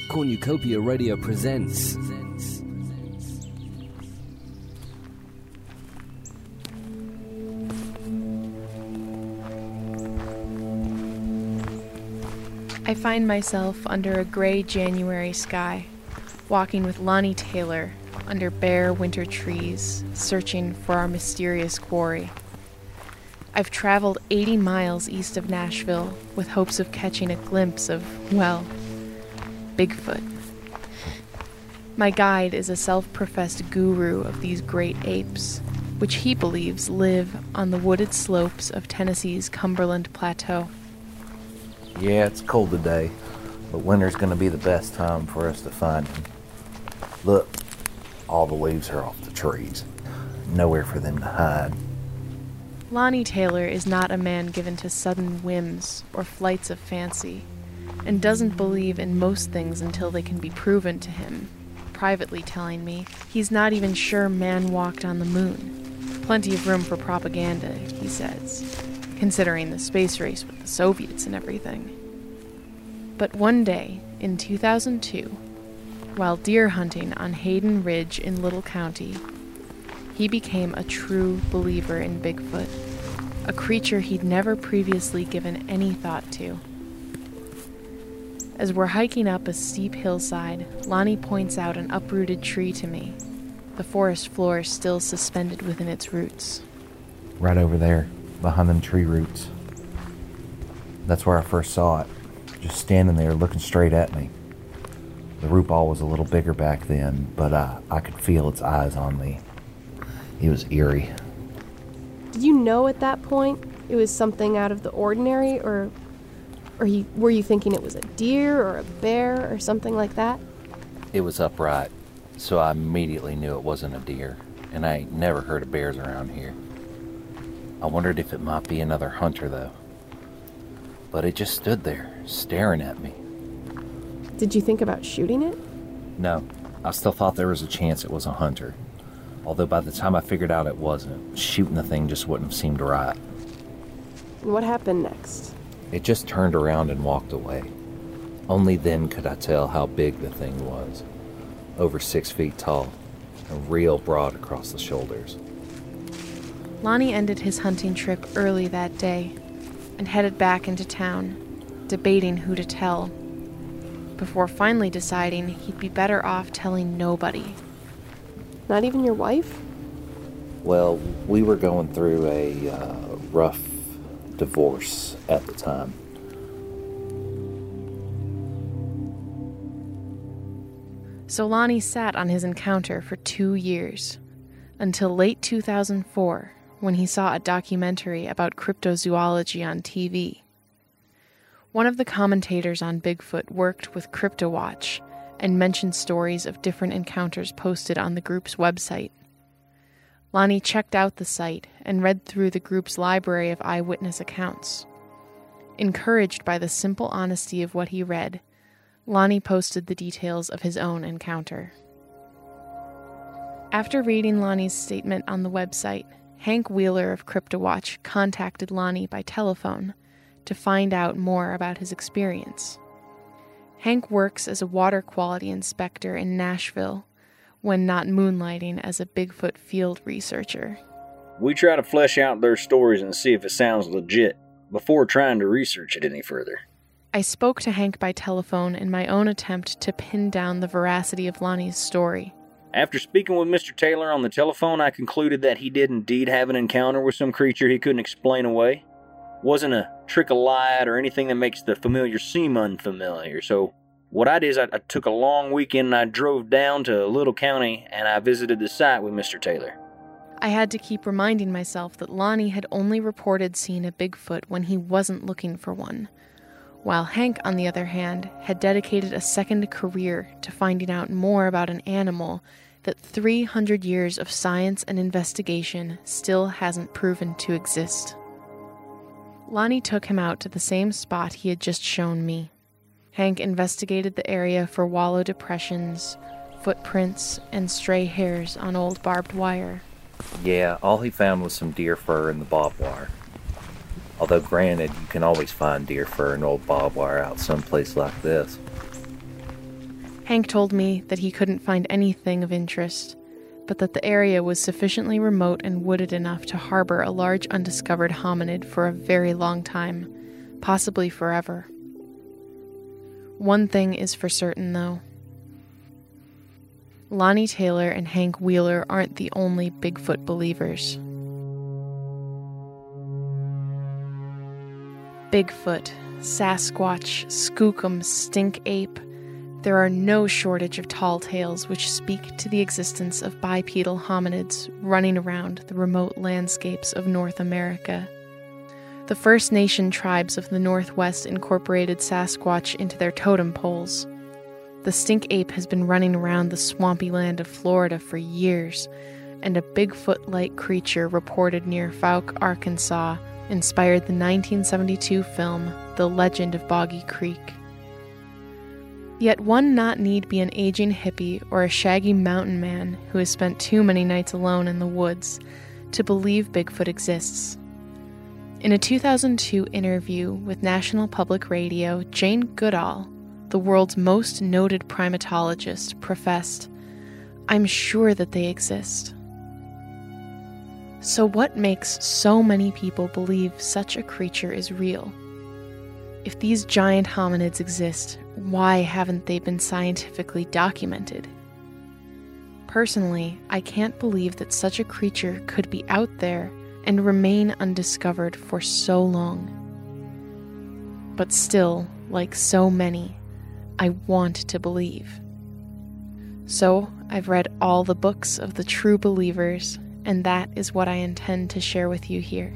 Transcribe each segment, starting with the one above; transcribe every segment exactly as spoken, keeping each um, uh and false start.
Cornucopia Radio presents. I find myself under a gray January sky, walking with Lonnie Taylor under bare winter trees, searching for our mysterious quarry. I've traveled eighty miles east of Nashville with hopes of catching a glimpse of, well, Bigfoot. My guide is a self-professed guru of these great apes, which he believes live on the wooded slopes of Tennessee's Cumberland Plateau. Yeah, it's cold today, but winter's gonna be the best time for us to find them. Look, all the leaves are off the trees. Nowhere for them to hide. Lonnie Taylor is not a man given to sudden whims or flights of fancy, and doesn't believe in most things until they can be proven to him, privately telling me he's not even sure man walked on the moon. Plenty of room for propaganda, he says, considering the space race with the Soviets and everything. But one day, in two thousand two, while deer hunting on Hayden Ridge in Little County, he became a true believer in Bigfoot, a creature he'd never previously given any thought to. As we're hiking up a steep hillside, Lonnie points out an uprooted tree to me, the forest floor still suspended within its roots. Right over there, behind them tree roots. That's where I first saw it, just standing there looking straight at me. The root ball was a little bigger back then, but uh, I could feel its eyes on me. It was eerie. Did you know at that point it was something out of the ordinary, or or you, were you thinking it was a deer or a bear or something like that? It was upright, so I immediately knew it wasn't a deer, and I ain't never heard of bears around here. I wondered if it might be another hunter, though. But it just stood there, staring at me. Did you think about shooting it? No, I still thought there was a chance it was a hunter. Although by the time I figured out it wasn't, shooting the thing just wouldn't have seemed right. And what happened next? It just turned around and walked away. Only then could I tell how big the thing was. Over six feet tall, and real broad across the shoulders. Lonnie ended his hunting trip early that day and headed back into town, debating who to tell, before finally deciding he'd be better off telling nobody. Not even your wife? Well, we were going through a uh, rough divorce at the time. So Lonnie sat on his encounter for two years, until late two thousand four, when he saw a documentary about cryptozoology on T V. One of the commentators on Bigfoot worked with CryptoWatch and mentioned stories of different encounters posted on the group's website. Lonnie checked out the site and read through the group's library of eyewitness accounts. Encouraged by the simple honesty of what he read, Lonnie posted the details of his own encounter. After reading Lonnie's statement on the website, Hank Wheeler of CryptoWatch contacted Lonnie by telephone to find out more about his experience. Hank works as a water quality inspector in Nashville, when not moonlighting as a Bigfoot field researcher. We try to flesh out their stories and see if it sounds legit before trying to research it any further. I spoke to Hank by telephone in my own attempt to pin down the veracity of Lonnie's story. After speaking with Mister Taylor on the telephone, I concluded that he did indeed have an encounter with some creature he couldn't explain away. Wasn't a trick of light or anything that makes the familiar seem unfamiliar, so what I did is I, I took a long weekend and I drove down to Little County and I visited the site with Mister Taylor. I had to keep reminding myself that Lonnie had only reported seeing a Bigfoot when he wasn't looking for one, while Hank, on the other hand, had dedicated a second career to finding out more about an animal that three hundred years of science and investigation still hasn't proven to exist. Lonnie took him out to the same spot he had just shown me. Hank investigated the area for wallow depressions, footprints, and stray hairs on old barbed wire. Yeah, all he found was some deer fur in the barbed wire. Although granted, you can always find deer fur and old barbed wire out someplace like this. Hank told me that he couldn't find anything of interest, but that the area was sufficiently remote and wooded enough to harbor a large undiscovered hominid for a very long time, possibly forever. One thing is for certain, though. Lonnie Taylor and Hank Wheeler aren't the only Bigfoot believers. Bigfoot, Sasquatch, Skookum, Stink Ape. There are no shortage of tall tales which speak to the existence of bipedal hominids running around the remote landscapes of North America. The First Nation tribes of the Northwest incorporated Sasquatch into their totem poles. The stink ape has been running around the swampy land of Florida for years, and a Bigfoot-like creature reported near Fouke, Arkansas, inspired the nineteen seventy-two film The Legend of Boggy Creek. Yet one not need be an aging hippie or a shaggy mountain man who has spent too many nights alone in the woods to believe Bigfoot exists. In a two thousand two interview with National Public Radio, Jane Goodall, the world's most noted primatologist, professed, "I'm sure that they exist." So what makes so many people believe such a creature is real? If these giant hominids exist, why haven't they been scientifically documented? Personally, I can't believe that such a creature could be out there and remain undiscovered for so long. But still, like so many, I want to believe. So, I've read all the books of the true believers, and that is what I intend to share with you here.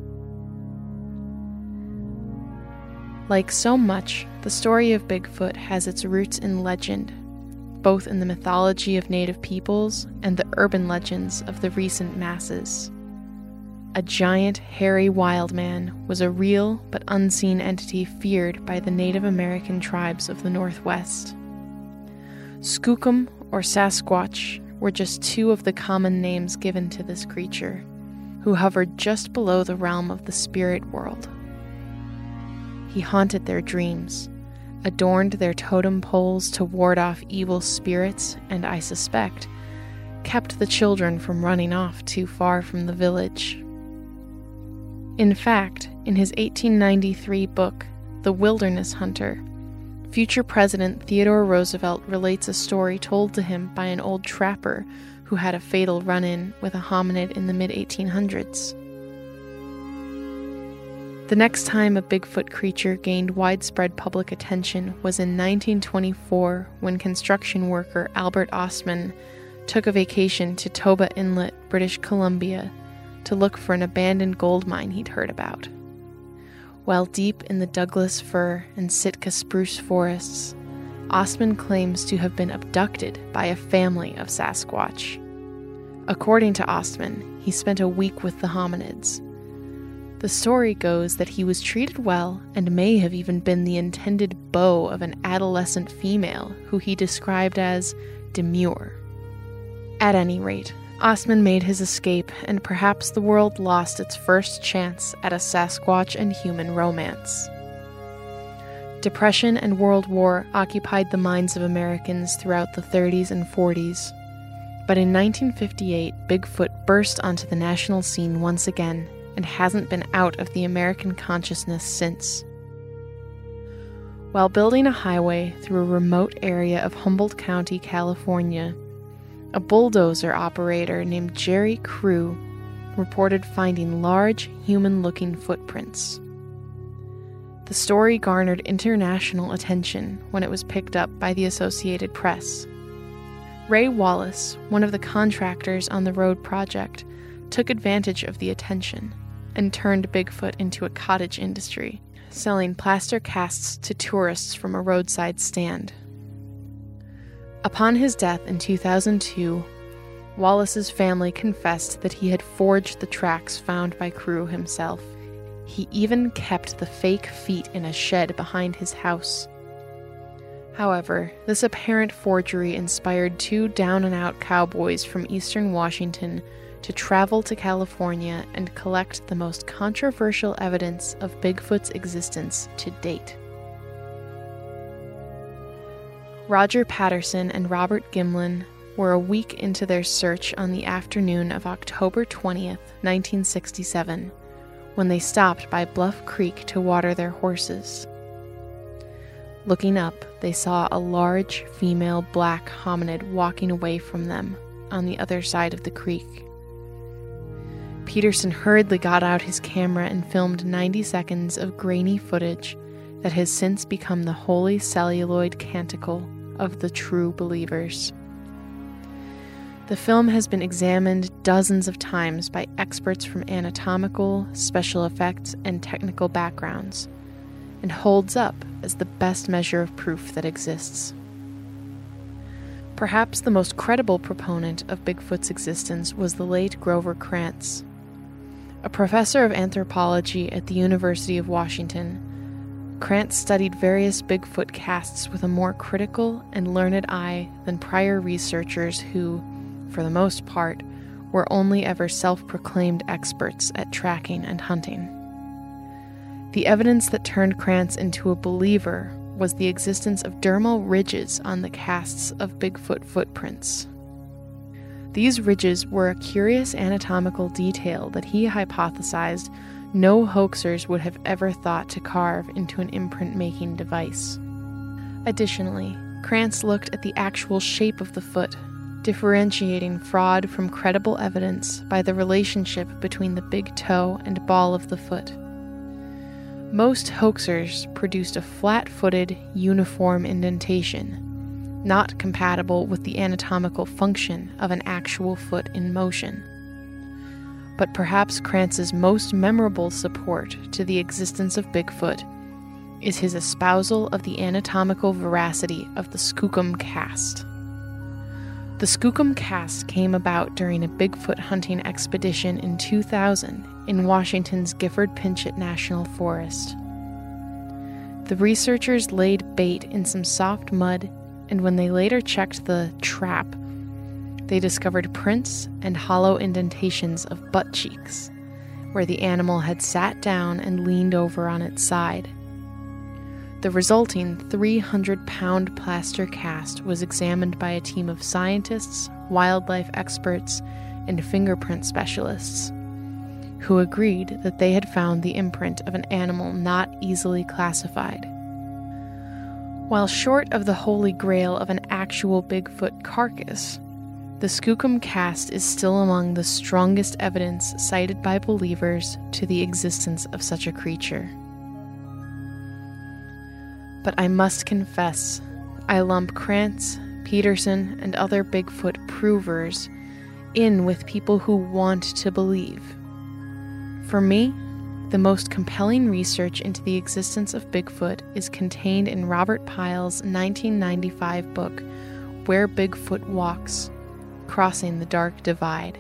Like so much, the story of Bigfoot has its roots in legend, both in the mythology of native peoples and the urban legends of the recent masses. A giant, hairy wild man was a real but unseen entity feared by the Native American tribes of the Northwest. Skookum, or Sasquatch, were just two of the common names given to this creature, who hovered just below the realm of the spirit world. He haunted their dreams, adorned their totem poles to ward off evil spirits, and, I suspect, kept the children from running off too far from the village. In fact, in his eighteen ninety-three book, The Wilderness Hunter, future President Theodore Roosevelt relates a story told to him by an old trapper who had a fatal run-in with a hominid in the mid eighteen hundreds. The next time a Bigfoot creature gained widespread public attention was in nineteen twenty-four, when construction worker Albert Ostman took a vacation to Toba Inlet, British Columbia, to look for an abandoned gold mine he'd heard about. While deep in the Douglas fir and Sitka spruce forests, Ostman claims to have been abducted by a family of Sasquatch. According to Ostman, he spent a week with the hominids. The story goes that he was treated well and may have even been the intended beau of an adolescent female who he described as demure. At any rate, Ostman made his escape, and perhaps the world lost its first chance at a Sasquatch and human romance. Depression and World War occupied the minds of Americans throughout the thirties and forties. But in nineteen fifty-eight, Bigfoot burst onto the national scene once again, and hasn't been out of the American consciousness since. While building a highway through a remote area of Humboldt County, California, a bulldozer operator named Jerry Crew reported finding large, human-looking footprints. The story garnered international attention when it was picked up by the Associated Press. Ray Wallace, one of the contractors on the road project, took advantage of the attention and turned Bigfoot into a cottage industry, selling plaster casts to tourists from a roadside stand. Upon his death in two thousand two, Wallace's family confessed that he had forged the tracks found by Crew himself. He even kept the fake feet in a shed behind his house. However, this apparent forgery inspired two down-and-out cowboys from eastern Washington to travel to California and collect the most controversial evidence of Bigfoot's existence to date. Roger Patterson and Robert Gimlin were a week into their search on the afternoon of October twentieth, nineteen sixty-seven, when they stopped by Bluff Creek to water their horses. Looking up, they saw a large female black hominid walking away from them on the other side of the creek. Peterson hurriedly got out his camera and filmed ninety seconds of grainy footage that has since become the holy celluloid canticle of the true believers. The film has been examined dozens of times by experts from anatomical, special effects, and technical backgrounds, and holds up as the best measure of proof that exists. Perhaps the most credible proponent of Bigfoot's existence was the late Grover Krantz. A professor of anthropology at the University of Washington, Krantz studied various Bigfoot casts with a more critical and learned eye than prior researchers who, for the most part, were only ever self-proclaimed experts at tracking and hunting. The evidence that turned Krantz into a believer was the existence of dermal ridges on the casts of Bigfoot footprints. These ridges were a curious anatomical detail that he hypothesized no hoaxers would have ever thought to carve into an imprint-making device. Additionally, Krantz looked at the actual shape of the foot, differentiating fraud from credible evidence by the relationship between the big toe and ball of the foot. Most hoaxers produced a flat-footed, uniform indentation, not compatible with the anatomical function of an actual foot in motion. But perhaps Krantz's most memorable support to the existence of Bigfoot is his espousal of the anatomical veracity of the Skookum cast. The Skookum cast came about during a Bigfoot hunting expedition in two thousand in Washington's Gifford Pinchot National Forest. The researchers laid bait in some soft mud, and when they later checked the trap, they discovered prints and hollow indentations of butt cheeks, where the animal had sat down and leaned over on its side. The resulting three hundred pound plaster cast was examined by a team of scientists, wildlife experts, and fingerprint specialists, who agreed that they had found the imprint of an animal not easily classified. While short of the holy grail of an actual Bigfoot carcass, the Skookum cast is still among the strongest evidence cited by believers to the existence of such a creature. But I must confess, I lump Krantz, Peterson, and other Bigfoot provers in with people who want to believe. For me, the most compelling research into the existence of Bigfoot is contained in Robert Pyle's nineteen ninety-five book, Where Bigfoot Walks, Crossing the Dark Divide.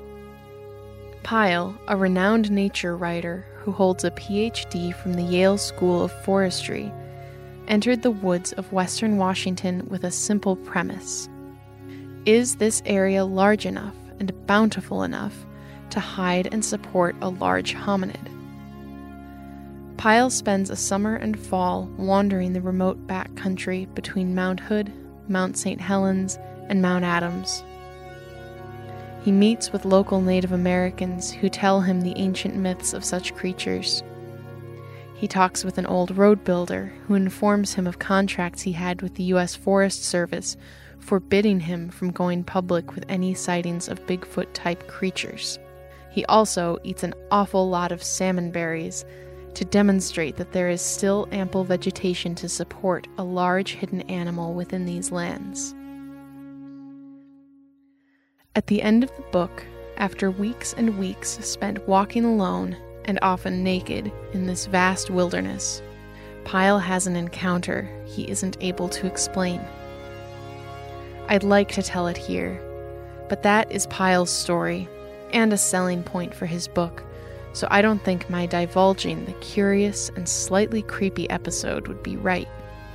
Pyle, a renowned nature writer who holds a P H D from the Yale School of Forestry, entered the woods of western Washington with a simple premise. Is this area large enough and bountiful enough to hide and support a large hominid? Pyle spends a summer and fall wandering the remote back country between Mount Hood, Mount Saint Helens, and Mount Adams. He meets with local Native Americans who tell him the ancient myths of such creatures. He talks with an old road builder who informs him of contracts he had with the U S Forest Service forbidding him from going public with any sightings of Bigfoot-type creatures. He also eats an awful lot of salmon berries to demonstrate that there is still ample vegetation to support a large hidden animal within these lands. At the end of the book, after weeks and weeks spent walking alone and often naked in this vast wilderness, Pyle has an encounter he isn't able to explain. I'd like to tell it here, but that is Pyle's story and a selling point for his book, so I don't think my divulging the curious and slightly creepy episode would be right.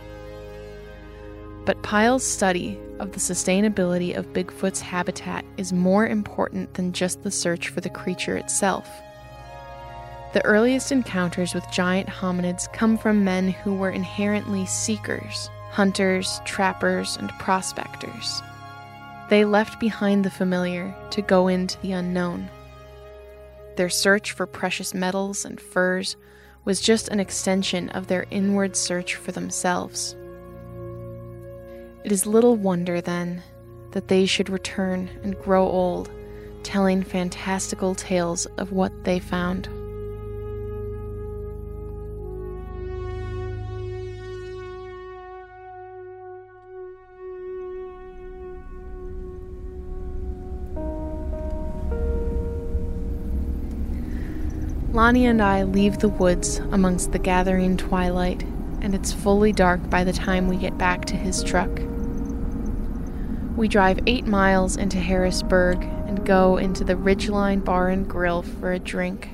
But Pyle's study of the sustainability of Bigfoot's habitat is more important than just the search for the creature itself. The earliest encounters with giant hominids come from men who were inherently seekers hunters, trappers, and prospectors. They left behind the familiar to go into the unknown. Their search for precious metals and furs was just an extension of their inward search for themselves. It is little wonder, then, that they should return and grow old, telling fantastical tales of what they found. Lonnie and I leave the woods amongst the gathering twilight, and it's fully dark by the time we get back to his truck. We drive eight miles into Harrisburg and go into the Ridgeline Bar and Grill for a drink.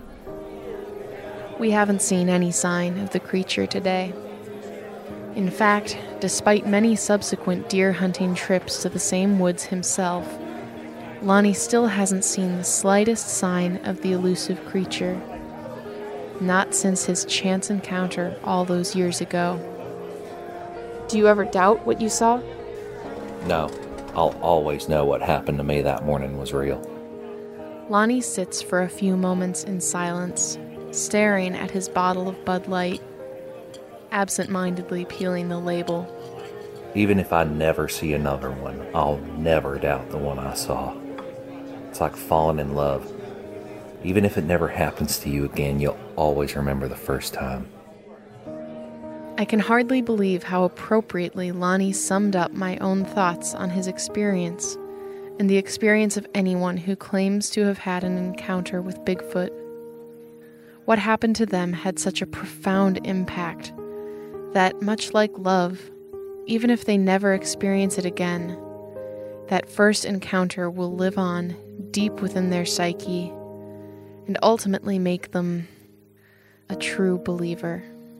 We haven't seen any sign of the creature today. In fact, despite many subsequent deer hunting trips to the same woods himself, Lonnie still hasn't seen the slightest sign of the elusive creature. Not since his chance encounter all those years ago. Do you ever doubt what you saw? No, I'll always know what happened to me that morning was real. Lonnie sits for a few moments in silence, staring at his bottle of Bud Light, absent-mindedly peeling the label. Even if I never see another one, I'll never doubt the one I saw. It's like falling in love. Even if it never happens to you again, you'll always remember the first time. I can hardly believe how appropriately Lonnie summed up my own thoughts on his experience, and the experience of anyone who claims to have had an encounter with Bigfoot. What happened to them had such a profound impact that, much like love, even if they never experience it again, that first encounter will live on deep within their psyche and ultimately make them a true believer.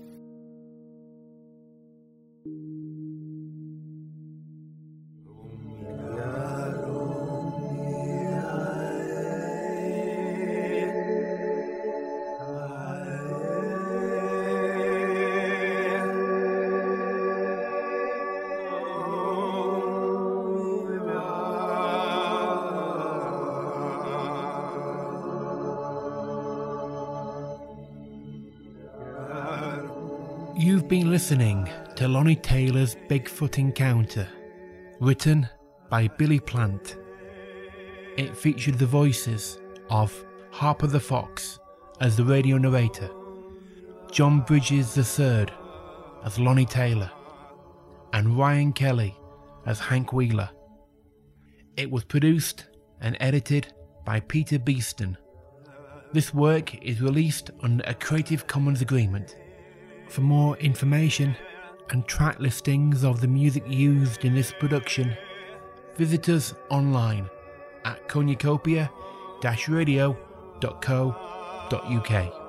You've been listening to Lonnie Taylor's Bigfoot Encounter, written by Billy Plant. It featured the voices of Harper the Fox as the radio narrator, John Bridges the third as Lonnie Taylor, and Ryan Kelly as Hank Wheeler. It was produced and edited by Peter Beeston. This work is released under a Creative Commons agreement. For more information and track listings of the music used in this production, visit us online at cornucopia dash radio dot co dot uk.